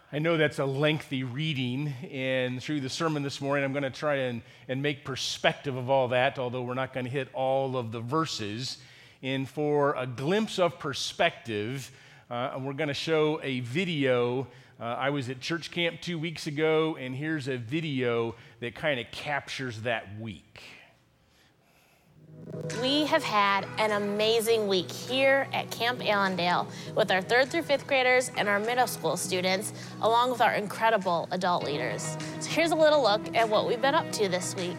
I know that's a lengthy reading, and through the sermon this morning, I'm going to try and make perspective of all that, although we're not going to hit all of the verses. And for a glimpse of perspective, we're going to show a video. I was at church camp 2 weeks ago, and here's a video that kind of captures that week. We have had an amazing week here at Camp Allendale with our 3rd through 5th graders and our middle school students, along with our incredible adult leaders. So here's a little look at what we've been up to this week.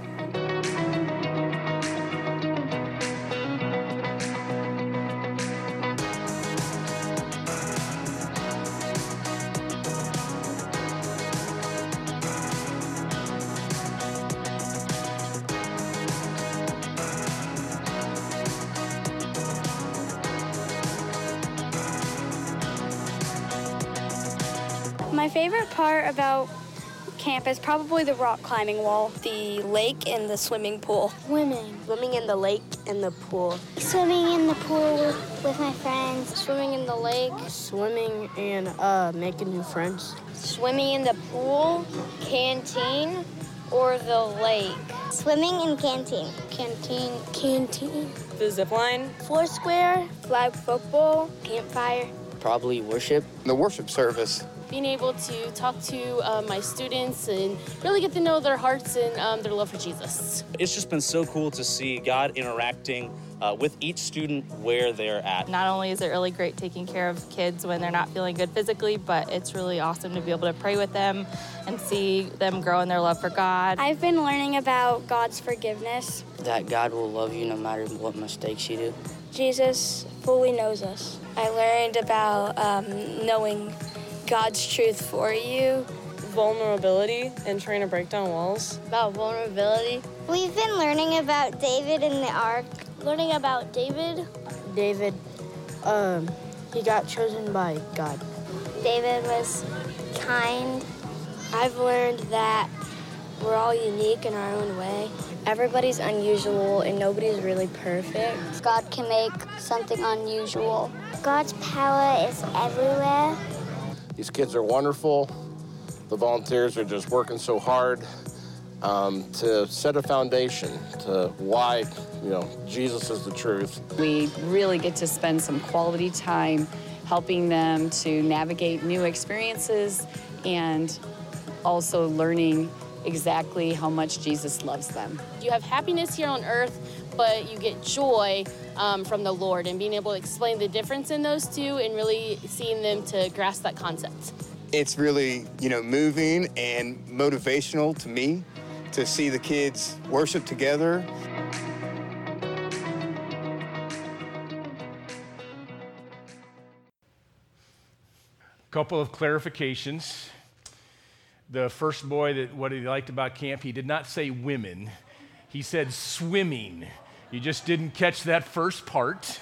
My favorite part about camp is probably the rock climbing wall, the lake, and the swimming pool. Swimming in the lake and the pool. Swimming in the pool with my friends. Swimming in the lake. Swimming and making new friends. Swimming in the pool, canteen, or the lake. Swimming in canteen. Canteen. The zip line. Foursquare. Flag football. Campfire. Probably worship. The worship service. Being able to talk to my students and really get to know their hearts and their love for Jesus. It's just been so cool to see God interacting with each student where they're at. Not only is it really great taking care of kids when they're not feeling good physically, but it's really awesome to be able to pray with them and see them grow in their love for God. I've been learning about God's forgiveness. That God will love you no matter what mistakes you do. Jesus fully knows us. I learned about knowing God's truth for you. Vulnerability and trying to break down walls. About vulnerability. We've been learning about David and the ark. Learning about David. David, he got chosen by God. David was kind. I've learned that we're all unique in our own way. Everybody's unusual and nobody's really perfect. God can make something unusual. God's power is everywhere. These kids are wonderful. The volunteers are just working so hard to set a foundation to why, Jesus is the truth. We really get to spend some quality time helping them to navigate new experiences and also learning exactly how much Jesus loves them. You have happiness here on earth, but you get joy from the Lord, and being able to explain the difference in those two and really seeing them to grasp that concept. It's really, moving and motivational to me to see the kids worship together. Couple of clarifications. The first boy, what he liked about camp, he did not say women. He said swimming. You just didn't catch that first part.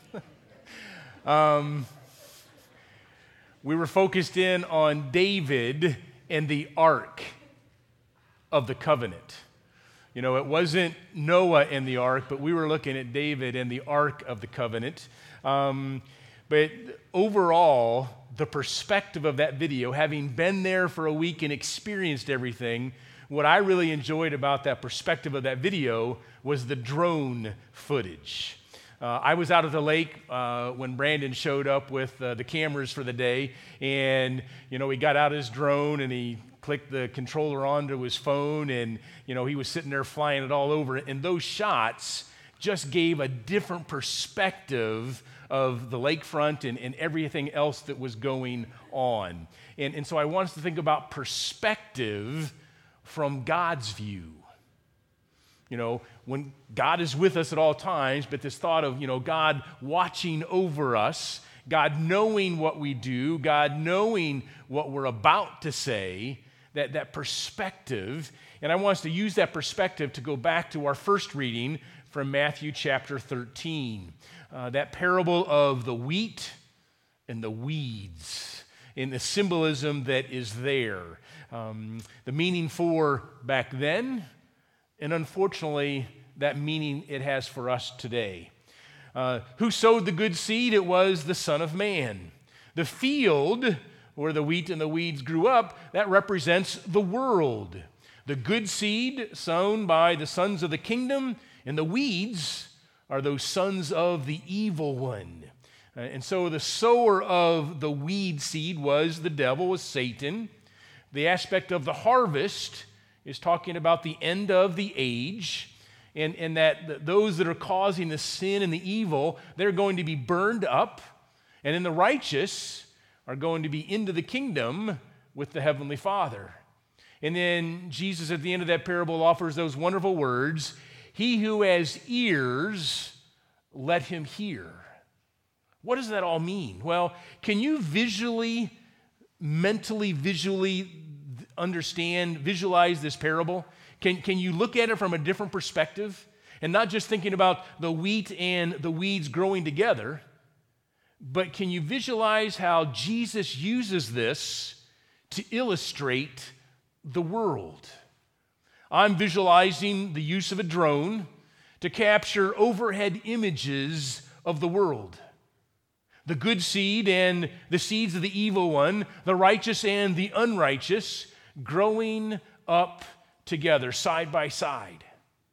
We were focused in on David and the Ark of the Covenant. It wasn't Noah and the Ark, but we were looking at David and the Ark of the Covenant. But overall, the perspective of that video, having been there for a week and experienced everything, what I really enjoyed about that perspective of that video was the drone footage. I was out at the lake when Brandon showed up with the cameras for the day, and he got out his drone and he clicked the controller onto his phone, and he was sitting there flying it all over. And those shots just gave a different perspective of the lakefront and everything else that was going on. And so I want us to think about perspective from God's view. When God is with us at all times, but this thought of, God watching over us, God knowing what we do, God knowing what we're about to say, that perspective. And I want us to use that perspective to go back to our first reading from Matthew chapter 13. That parable of the wheat and the weeds, and the symbolism that is there. The meaning for back then, and unfortunately, that meaning it has for us today. Who sowed the good seed? It was the Son of Man. The field where the wheat and the weeds grew up, that represents the world. The good seed sown by the sons of the kingdom, and the weeds are those sons of the evil one. And so the sower of the weed seed was the devil, was Satan. The aspect of the harvest is talking about the end of the age, and that those that are causing the sin and the evil, they're going to be burned up, and then the righteous are going to be into the kingdom with the Heavenly Father. And then Jesus at the end of that parable offers those wonderful words, "He who has ears, let him hear." What does that all mean? Well, can you mentally visualize this parable? Can you look at it from a different perspective and not just thinking about the wheat and the weeds growing together, but can you visualize how Jesus uses this to illustrate the world? I'm visualizing the use of a drone to capture overhead images of the world. The good seed and the seeds of the evil one, the righteous and the unrighteous, growing up together, side by side.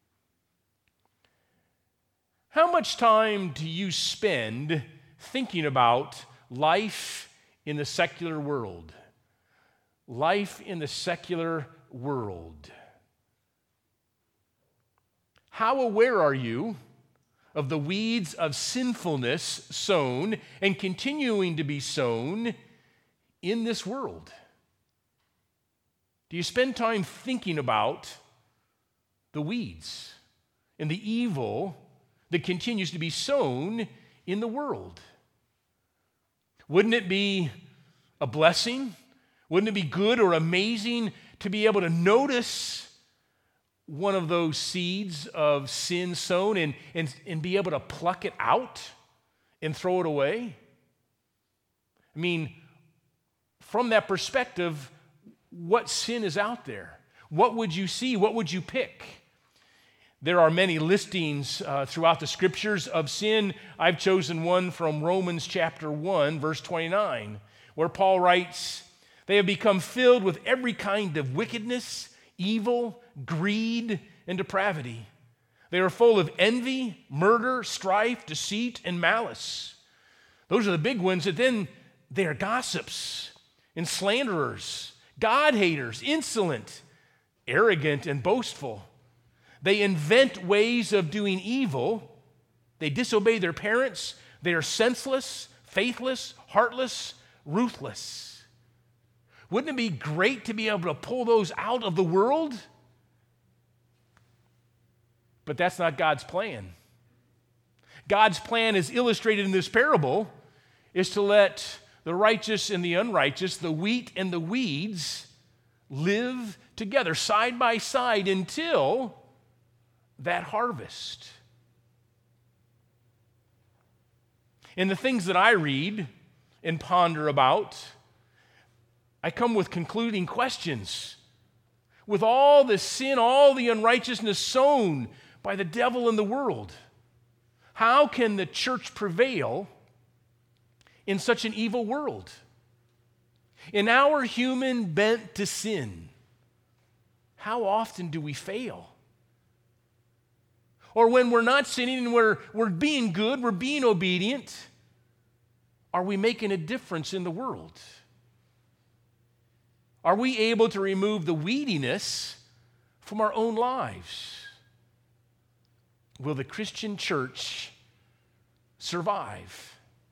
How much time do you spend thinking about life in the secular world? Life in the secular world. How aware are you of the weeds of sinfulness sown and continuing to be sown in this world? Do you spend time thinking about the weeds and the evil that continues to be sown in the world? Wouldn't it be a blessing? Wouldn't it be good or amazing to be able to notice one of those seeds of sin sown and be able to pluck it out and throw it away? I mean, from that perspective, what sin is out there? What would you see? What would you pick? There are many listings throughout the scriptures of sin. I've chosen one from Romans chapter 1, verse 29, where Paul writes, "They have become filled with every kind of wickedness, evil, greed, and depravity. They are full of envy, murder, strife, deceit, and malice." Those are the big ones. And then they are gossips and slanderers, God-haters, insolent, arrogant, and boastful. They invent ways of doing evil. They disobey their parents. They are senseless, faithless, heartless, ruthless. Wouldn't it be great to be able to pull those out of the world? But that's not God's plan. God's plan, as illustrated in this parable, is to let the righteous and the unrighteous, the wheat and the weeds, live together side by side until that harvest. And the things that I read and ponder about, I come with concluding questions. With all the sin, all the unrighteousness sown by the devil in the world, how can the church prevail in such an evil world? In our human bent to sin, how often do we fail? Or when we're not sinning and we're being good, we're being obedient, are we making a difference in the world? Are we able to remove the weediness from our own lives? Will the Christian church survive?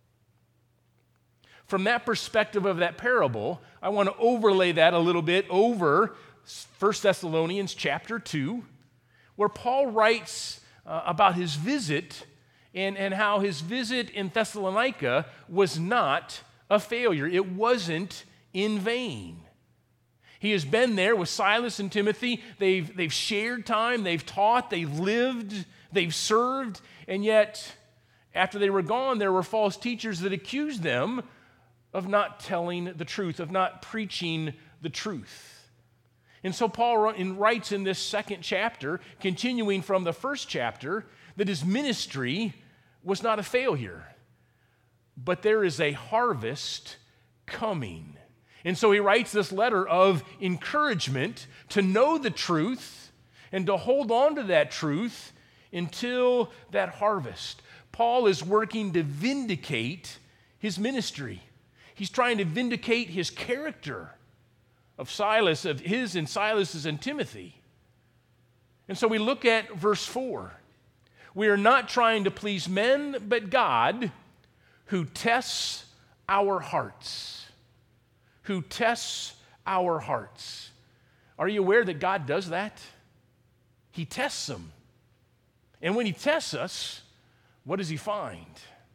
From that perspective of that parable, I want to overlay that a little bit over 1 Thessalonians chapter 2, where Paul writes about his visit and how his visit in Thessalonica was not a failure. It wasn't in vain. He has been there with Silas and Timothy. They've shared time, they've taught, they've lived, they've served, and yet after they were gone, there were false teachers that accused them of not telling the truth, of not preaching the truth. And so Paul writes in this second chapter, continuing from the first chapter, that his ministry was not a failure, but there is a harvest coming. And so he writes this letter of encouragement to know the truth and to hold on to that truth until that harvest. Paul is working to vindicate his ministry. He's trying to vindicate his character of Silas, of his and Silas's and Timothy. And so we look at verse 4. We are not trying to please men, but God, who tests our hearts. Who tests our hearts. Are you aware that God does that? He tests them. And when he tests us, what does he find?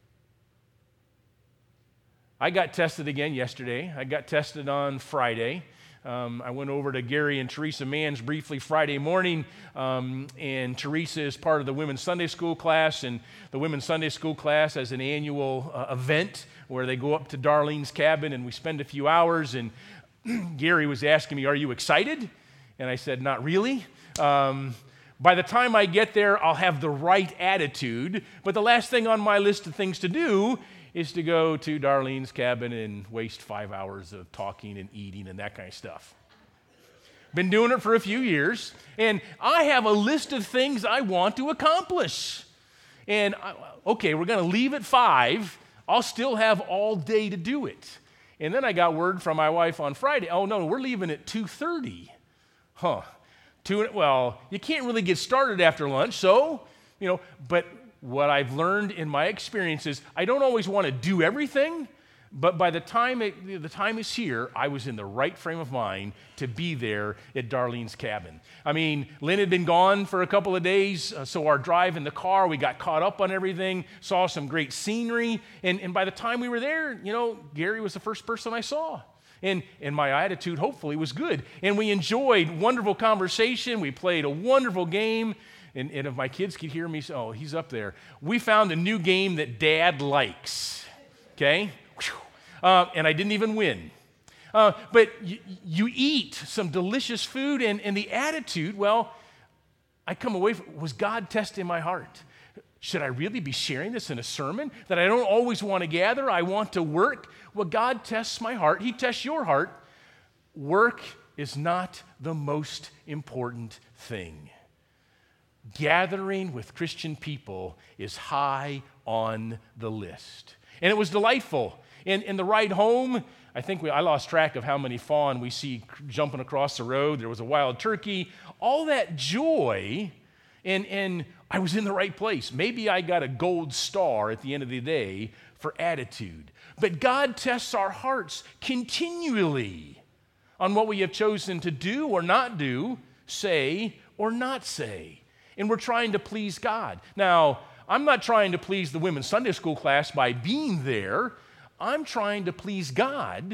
I got tested again yesterday. I got tested on Friday. I went over to Gary and Teresa Mann's briefly Friday morning, and Teresa is part of the Women's Sunday School class, and the Women's Sunday School class has an annual event where they go up to Darlene's cabin and we spend a few hours, and Gary was asking me, "Are you excited?" And I said, "Not really. By the time I get there, I'll have the right attitude, but the last thing on my list of things to do is to go to Darlene's cabin and waste 5 hours of talking and eating and that kind of stuff." Been doing it for a few years, and I have a list of things I want to accomplish. And, okay, we're going to leave at 5. I'll still have all day to do it. And then I got word from my wife on Friday, "Oh, no, we're leaving at 2:30. Huh. Well, you can't really get started after lunch, so, but what I've learned in my experience is I don't always want to do everything, but by the time the time is here, I was in the right frame of mind to be there at Darlene's cabin. I mean, Lynn had been gone for a couple of days, so our drive in the car, we got caught up on everything, saw some great scenery, and by the time we were there, Gary was the first person I saw. And my attitude, hopefully, was good. And we enjoyed wonderful conversation. We played a wonderful game. And if my kids could hear me say, "Oh, he's up there." We found a new game that Dad likes, okay? And I didn't even win. But you eat some delicious food, and the attitude, well, I come away from, was God testing my heart? Should I really be sharing this in a sermon that I don't always want to gather? I want to work. Well, God tests my heart. He tests your heart. Work is not the most important thing. Gathering with Christian people is high on the list. And it was delightful. In the ride home, I think I lost track of how many fawn we see jumping across the road. There was a wild turkey. All that joy, and I was in the right place. Maybe I got a gold star at the end of the day for attitude. But God tests our hearts continually on what we have chosen to do or not do, say or not say. And we're trying to please God. Now, I'm not trying to please the Women's Sunday School class by being there. I'm trying to please God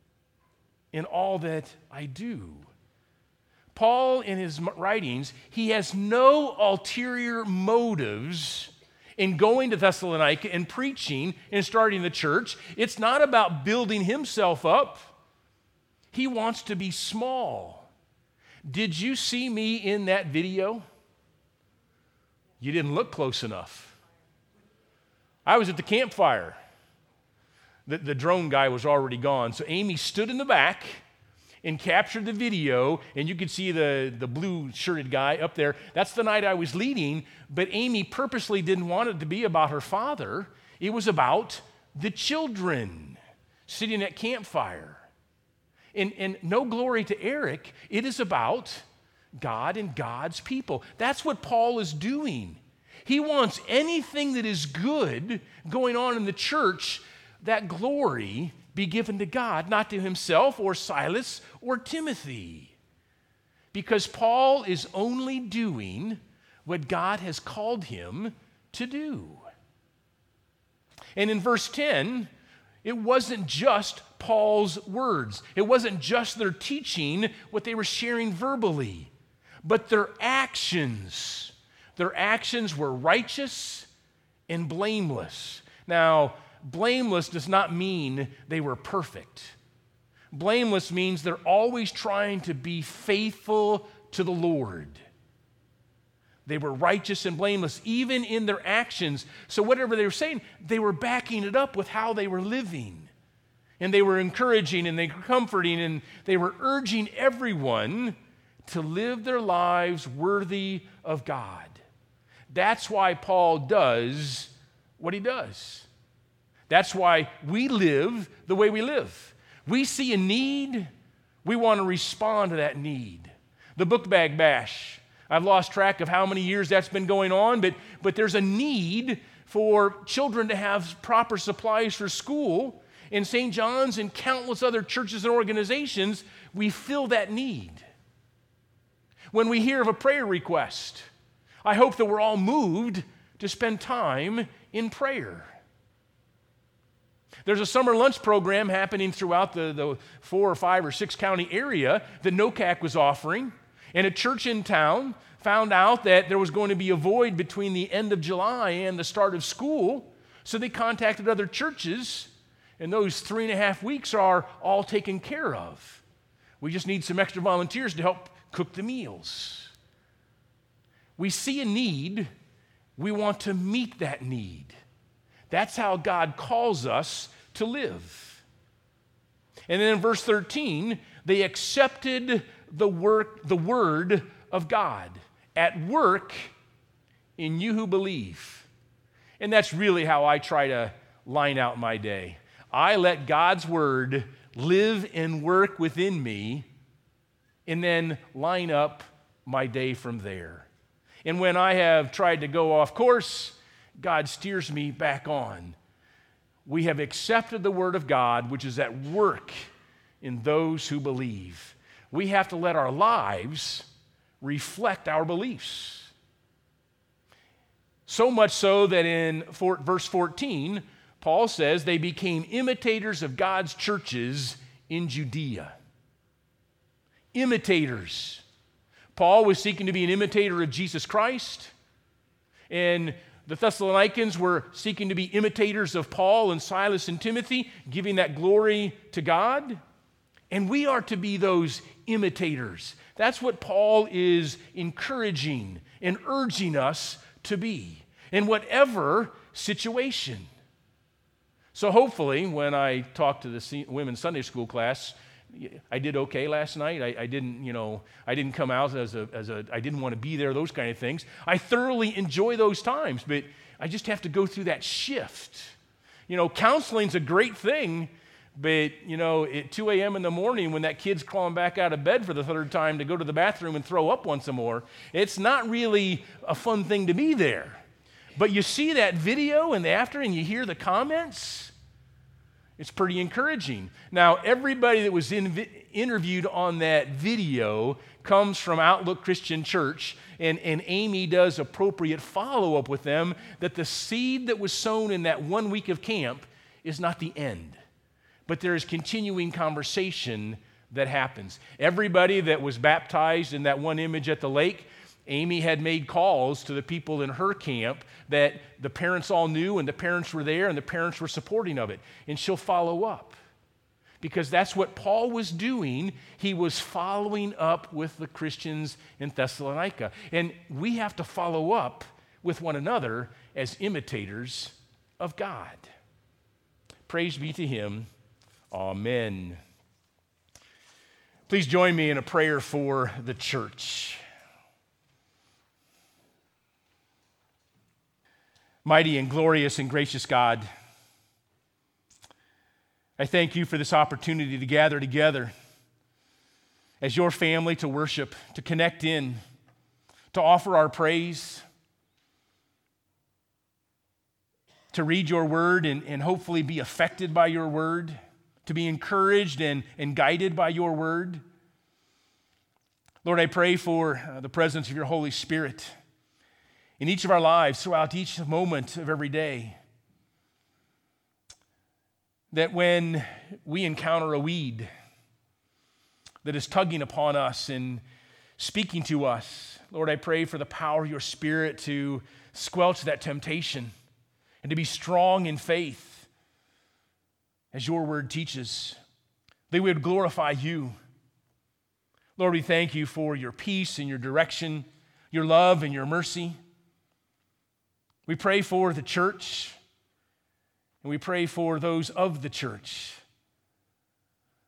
in all that I do. Paul, in his writings, he has no ulterior motives in going to Thessalonica and preaching and starting the church. It's not about building himself up. He wants to be small. Did you see me in that video? You didn't look close enough. I was at the campfire. The drone guy was already gone, so Amy stood in the back and captured the video, and you could see the blue-shirted guy up there. That's the night I was leading, but Amy purposely didn't want it to be about her father. It was about the children sitting at campfire. And no glory to Eric. It is about God and God's people. That's what Paul is doing. He wants anything that is good going on in the church, that glory be given to God, not to himself or Silas or Timothy. Because Paul is only doing what God has called him to do. And in verse 10, it wasn't just Paul's words. It wasn't just their teaching, what they were sharing verbally, but their actions. Their actions were righteous and blameless. Now, blameless does not mean they were perfect. Blameless means they're always trying to be faithful to the Lord. They were righteous and blameless, even in their actions. So whatever they were saying, they were backing it up with how they were living. And they were encouraging and they were comforting and they were urging everyone to live their lives worthy of God. That's why Paul does what he does. That's why we live the way we live. We see a need, we want to respond to that need. The Book Bag Bash, I've lost track of how many years that's been going on, but there's a need for children to have proper supplies for school. In St. John's and countless other churches and organizations, we fill that need. When we hear of a prayer request, I hope that we're all moved to spend time in prayer. There's a summer lunch program happening throughout the 4 or 5 or 6 county area that NOCAC was offering, and a church in town found out that there was going to be a void between the end of July and the start of school, so they contacted other churches, and those 3.5 weeks are all taken care of. We just need some extra volunteers to help cook the meals. We see a need, we want to meet that need. That's how God calls us to live. And then in verse 13, they accepted the word of God at work in you who believe. And that's really how I try to line out my day. I let God's word live and work within me and then line up my day from there. And when I have tried to go off course, God steers me back on. We have accepted the word of God, which is at work in those who believe. We have to let our lives reflect our beliefs. So much so that in verse 14, Paul says they became imitators of God's churches in Judea. Imitators. Paul was seeking to be an imitator of Jesus Christ, and the Thessalonians were seeking to be imitators of Paul and Silas and Timothy, giving that glory to God. And we are to be those imitators. That's what Paul is encouraging and urging us to be in whatever situation. So hopefully, when I talk to the women's Sunday school class, I did okay last night. I didn't come out as I didn't want to be there, those kind of things. I thoroughly enjoy those times, but I just have to go through that shift. Counseling's a great thing, but, at 2 a.m. in the morning when that kid's crawling back out of bed for the third time to go to the bathroom and throw up once more, it's not really a fun thing to be there. But you see that video and you hear the comments, it's pretty encouraging. Now, everybody that was interviewed on that video comes from Outlook Christian Church, and Amy does appropriate follow-up with them that the seed that was sown in that 1 week of camp is not the end, but there is continuing conversation that happens. Everybody that was baptized in that one image at the lake, Amy had made calls to the people in her camp that the parents all knew, and the parents were there, and the parents were supporting of it. And she'll follow up because that's what Paul was doing. He was following up with the Christians in Thessalonica. And we have to follow up with one another as imitators of God. Praise be to him. Amen. Please join me in a prayer for the church. Mighty and glorious and gracious God, I thank you for this opportunity to gather together as your family to worship, to connect in, to offer our praise, to read your word and hopefully be affected by your word, to be encouraged and guided by your word. Lord, I pray for the presence of your Holy Spirit in each of our lives, throughout each moment of every day, that when we encounter a weed that is tugging upon us and speaking to us, Lord, I pray for the power of your Spirit to squelch that temptation and to be strong in faith as your word teaches, that we would glorify you. Lord, we thank you for your peace and your direction, your love and your mercy. We pray for the church, and we pray for those of the church,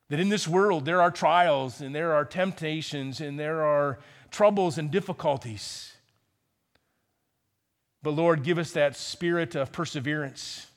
That in this world there are trials and there are temptations and there are troubles and difficulties. But Lord, give us that spirit of perseverance,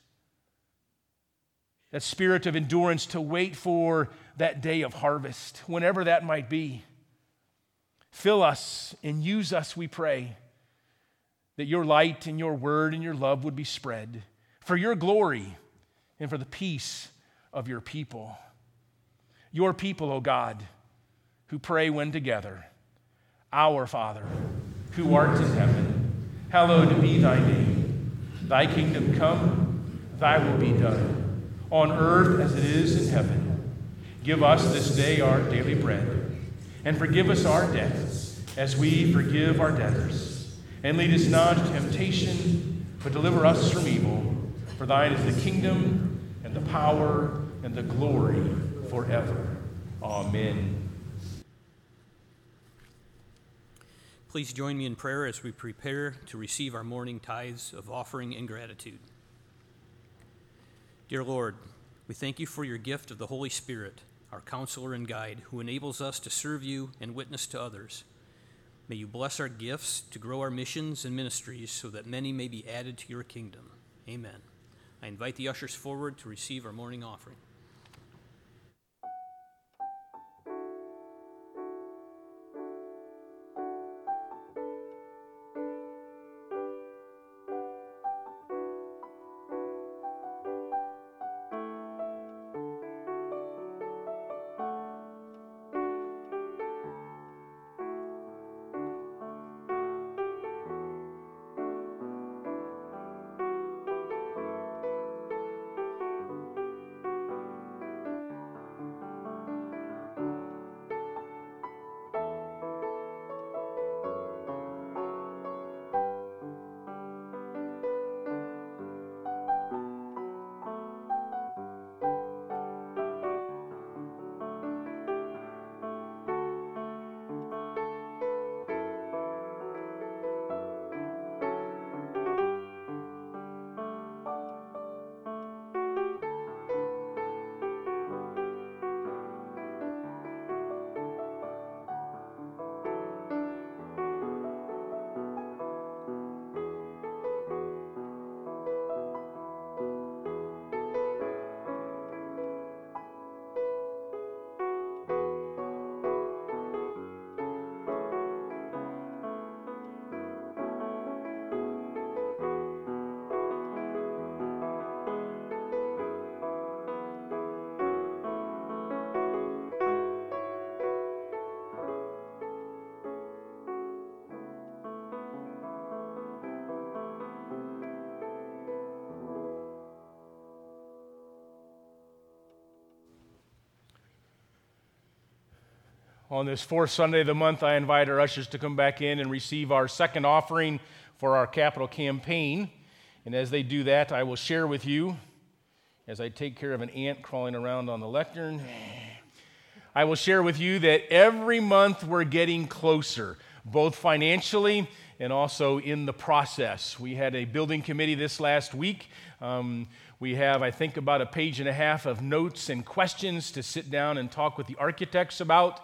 that spirit of endurance to wait for that day of harvest, whenever that might be. Fill us and use us, we pray, that your light and your word and your love would be spread for your glory and for the peace of your people. Your people, O God, who pray when together. Our Father, who art in heaven, hallowed be thy name. Thy kingdom come, thy will be done, on earth as it is in heaven. Give us this day our daily bread, and forgive us our debts, as we forgive our debtors. And lead us not into temptation, but deliver us from evil. For thine is the kingdom, and the power, and the glory forever. Amen. Please join me in prayer as we prepare to receive our morning tithes of offering and gratitude. Dear Lord, we thank you for your gift of the Holy Spirit, our counselor and guide, who enables us to serve you and witness to others. May you bless our gifts to grow our missions and ministries so that many may be added to your kingdom. Amen. I invite the ushers forward to receive our morning offering. On this fourth Sunday of the month, I invite our ushers to come back in and receive our second offering for our capital campaign. And as they do that, I will share with you, as I take care of an ant crawling around on the lectern, I will share with you that every month we're getting closer, both financially and also in the process. We had a building committee this last week. We have, I think, about a page and a half of notes and questions to sit down and talk with the architects about.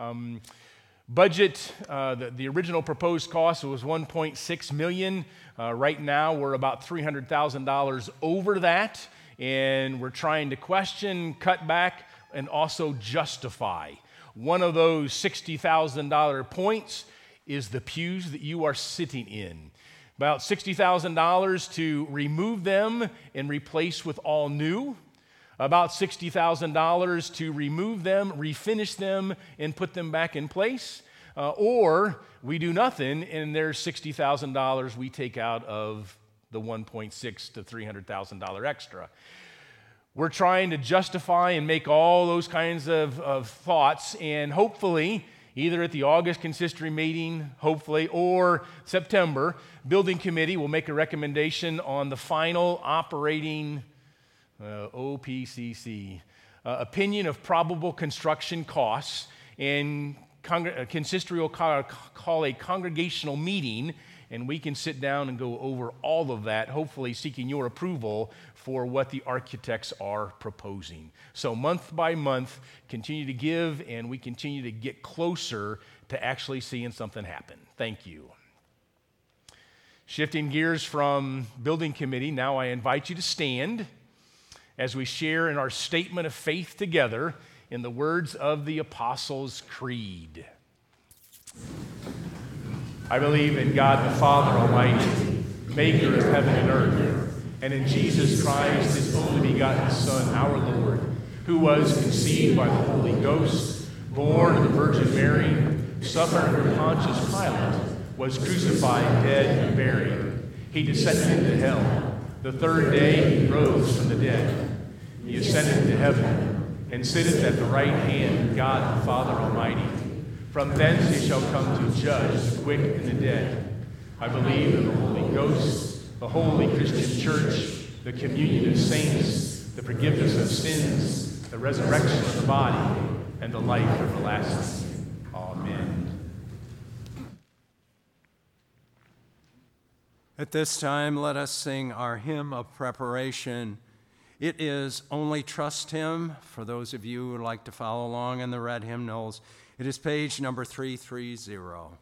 Budget, the original proposed cost was $1.6 million. Right now, we're about $300,000 over that, and we're trying to question, cut back, and also justify. One of those $60,000 points is the pews that you are sitting in. About $60,000 to remove them and replace with all new. About $60,000 to remove them, refinish them, and put them back in place. Or we do nothing, and there's $60,000 we take out of the $1.6 to $300,000 extra. We're trying to justify and make all those kinds of thoughts, and hopefully, either at the August consistory meeting, hopefully, or September, building committee will make a recommendation on the final operating OPCC, opinion of probable construction costs, and consistory will call a congregational meeting and we can sit down and go over all of that, hopefully seeking your approval for what the architects are proposing. So month by month, continue to give, and we continue to get closer to actually seeing something happen. Thank you. Shifting gears from building committee, now I invite you to stand as we share in our statement of faith together in the words of the Apostles' Creed. I believe in God the Father Almighty, maker of heaven and earth, and in Jesus Christ, his only begotten Son, our Lord, who was conceived by the Holy Ghost, born of the Virgin Mary, suffered under Pontius Pilate, was crucified, dead, and buried. He descended into hell. The third day he rose from the dead. He ascended into heaven, and sitteth at the right hand of God the Father Almighty. From thence he shall come to judge the quick and the dead. I believe in the Holy Ghost, the holy Christian church, the communion of saints, the forgiveness of sins, the resurrection of the body, and the life everlasting. Amen. At this time, let us sing our hymn of preparation. It is Only Trust Him. For those of you who would like to follow along in the red hymnals, it is page number 330.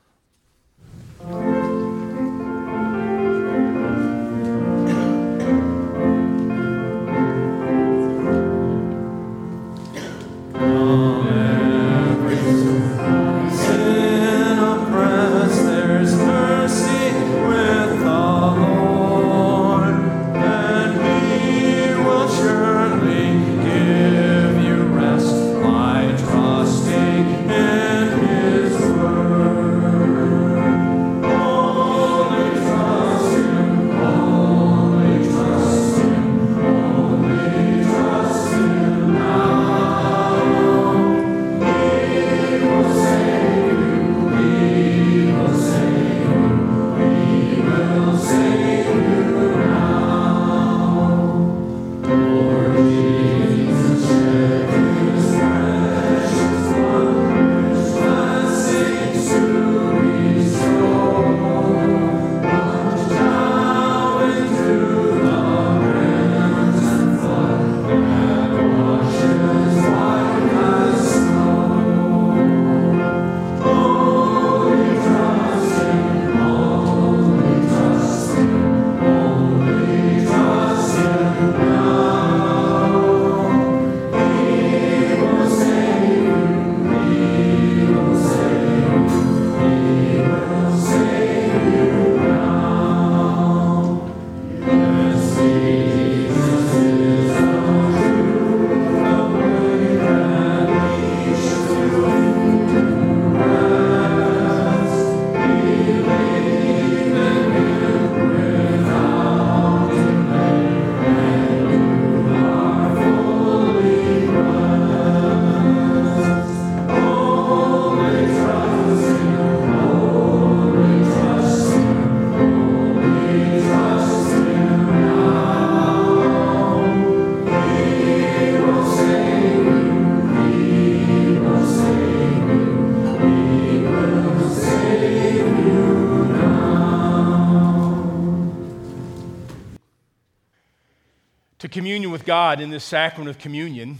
To communion with God in this sacrament of communion,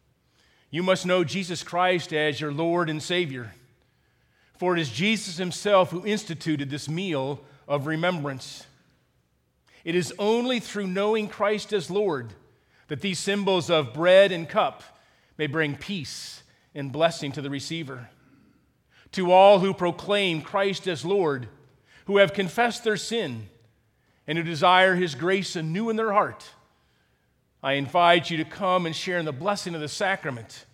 you must know Jesus Christ as your Lord and Savior. For it is Jesus himself who instituted this meal of remembrance. It is only through knowing Christ as Lord that these symbols of bread and cup may bring peace and blessing to the receiver. To all who proclaim Christ as Lord, who have confessed their sin, and who desire his grace anew in their heart, I invite you to come and share in the blessing of the sacrament.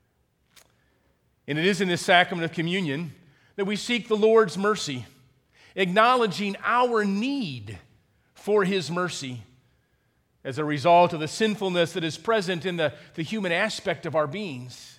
And it is in this sacrament of communion that we seek the Lord's mercy, acknowledging our need for his mercy as a result of the sinfulness that is present in the human aspect of our beings.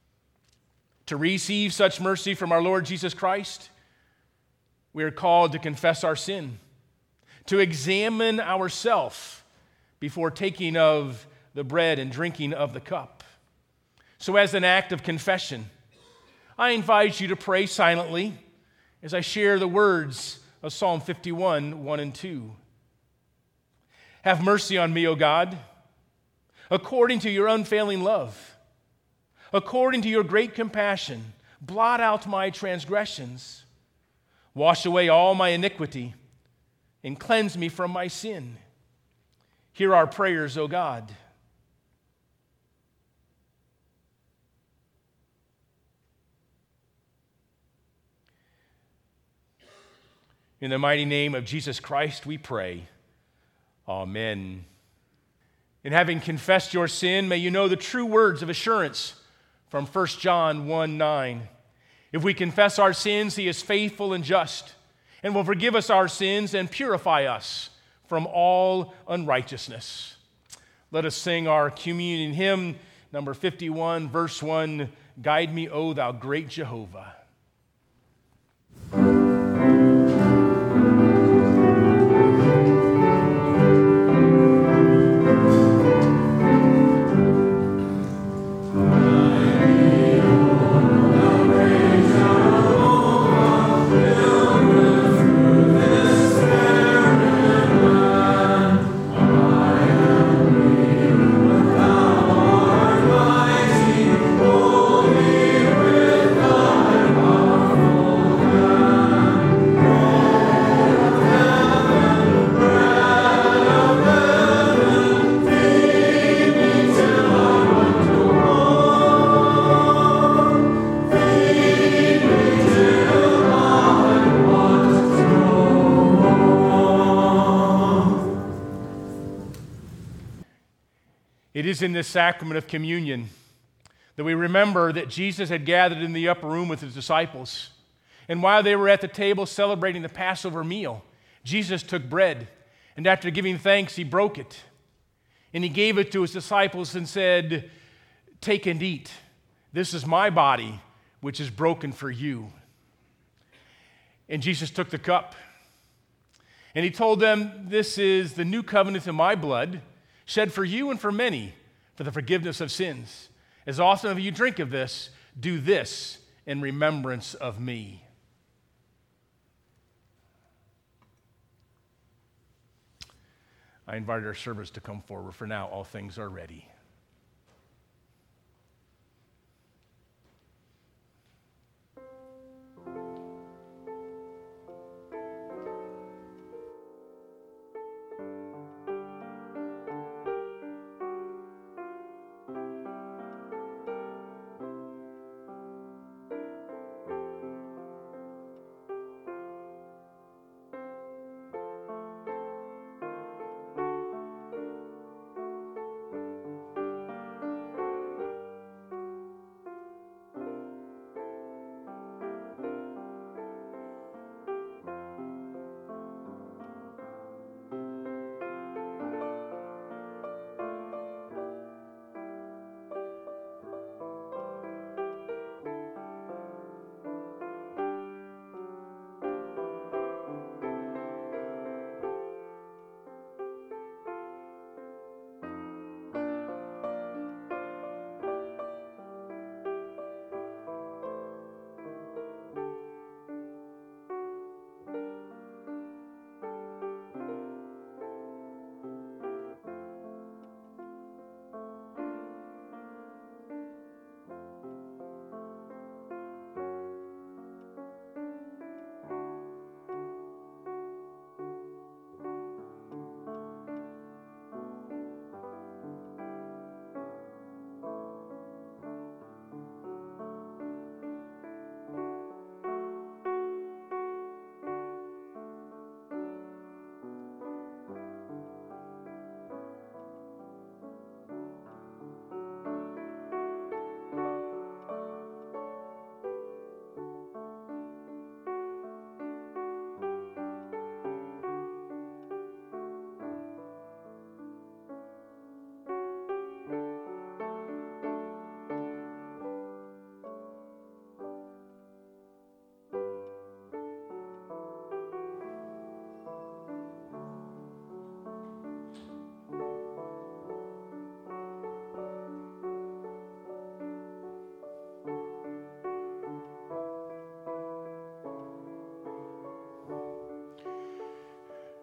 To receive such mercy from our Lord Jesus Christ, we are called to confess our sin, to examine ourselves before taking of the bread and drinking of the cup. So as an act of confession, I invite you to pray silently as I share the words of Psalm 51, 1 and 2. Have mercy on me, O God, according to your unfailing love. According to your great compassion, blot out my transgressions. Wash away all my iniquity and cleanse me from my sin. Hear our prayers, O God. In the mighty name of Jesus Christ, we pray. Amen. And having confessed your sin, may you know the true words of assurance from 1 John 1:9. If we confess our sins, he is faithful and just, and will forgive us our sins and purify us from all unrighteousness. Let us sing our communion hymn, number 51, verse 1, Guide me, O thou great Jehovah. It is in this sacrament of communion that we remember that Jesus had gathered in the upper room with his disciples. And while they were at the table celebrating the Passover meal, Jesus took bread, and after giving thanks, he broke it. And he gave it to his disciples and said, "Take and eat. This is my body, which is broken for you." And Jesus took the cup, and he told them, "This is the new covenant in my blood, shed for you and for many for the forgiveness of sins. As often as you drink of this, do this in remembrance of me." I invite our servers to come forward. For now, all things are ready.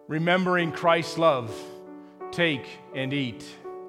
Remembering Christ's love, take and eat.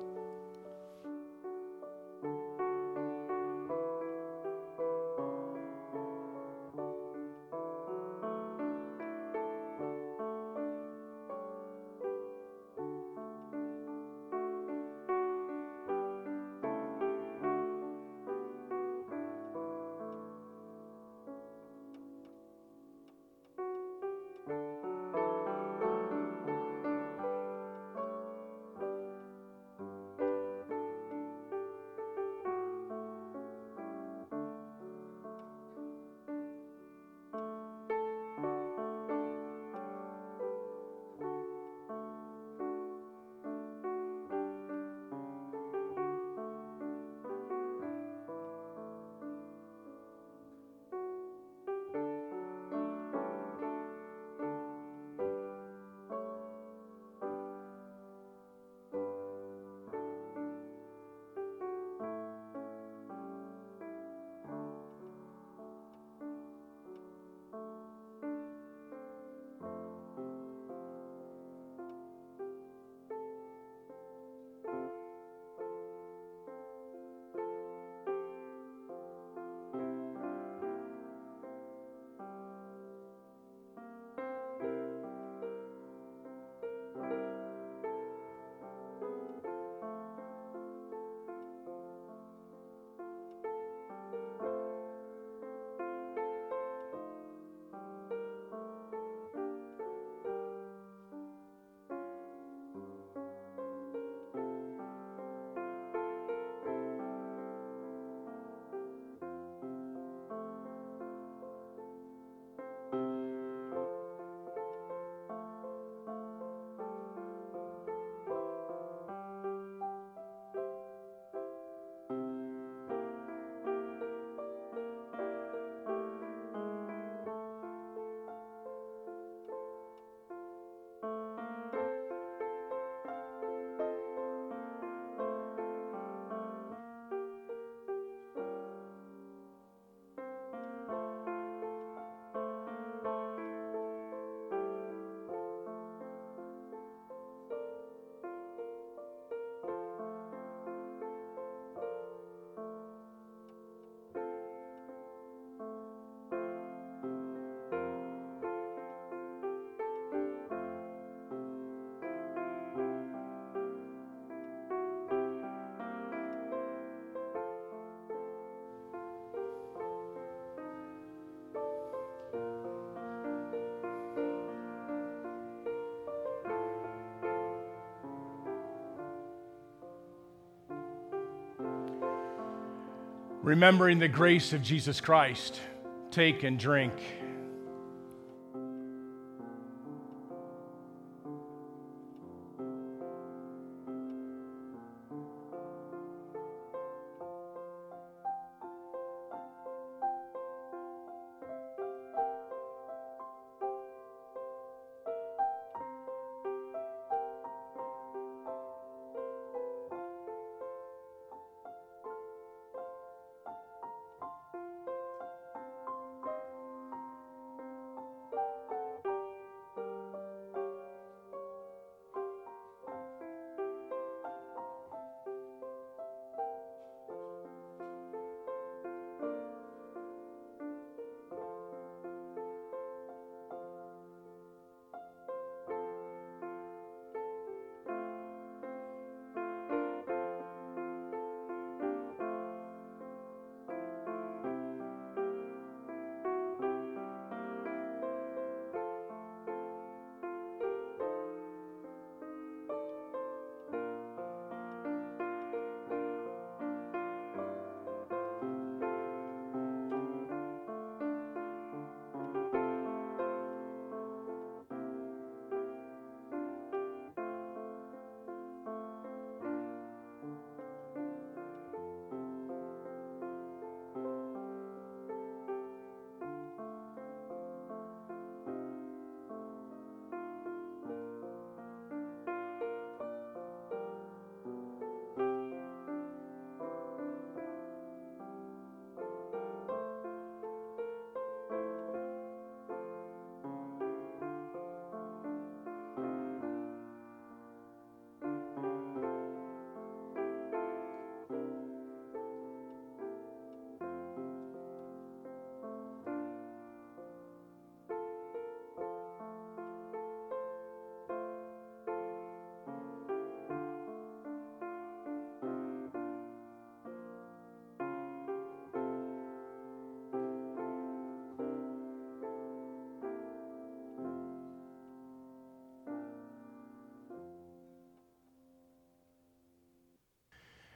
Remembering the grace of Jesus Christ, take and drink.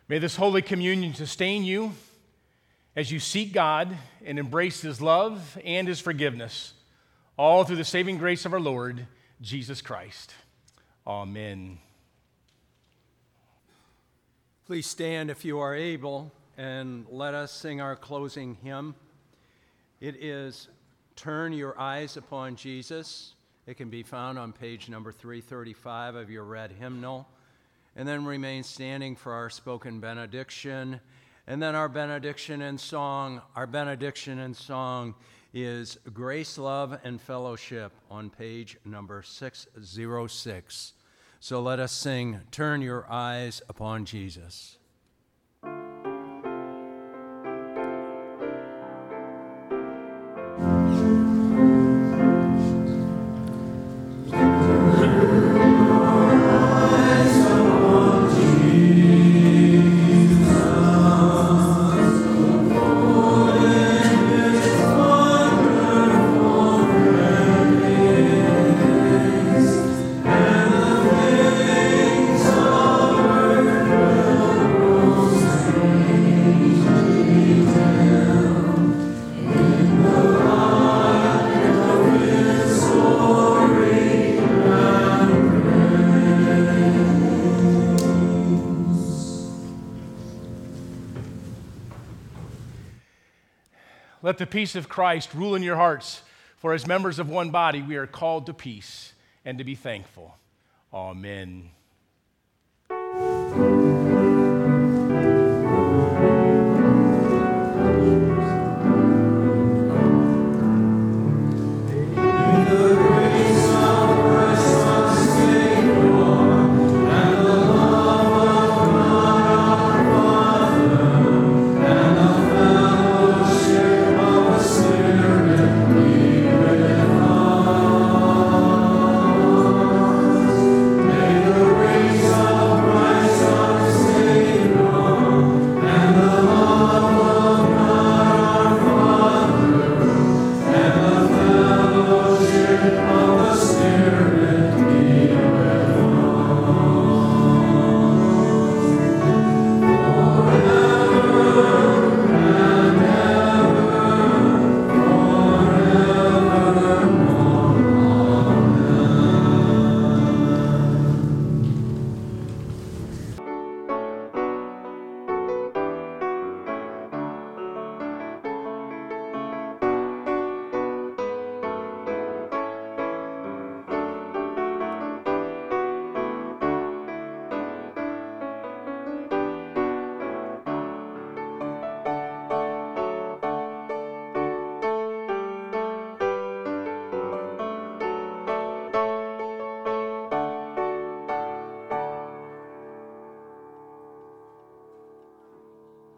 May this Holy Communion sustain you as you seek God and embrace His love and His forgiveness, all through the saving grace of our Lord, Jesus Christ. Amen. Please stand if you are able, and let us sing our closing hymn. It is Turn Your Eyes Upon Jesus. It can be found on page number 335 of your red hymnal. And then remain standing for our spoken benediction. And then our benediction and song. Our benediction and song is Grace, Love, and Fellowship on page number 606. So let us sing, Turn Your Eyes Upon Jesus. Let the peace of Christ rule in your hearts, for as members of one body we are called to peace and to be thankful. Amen.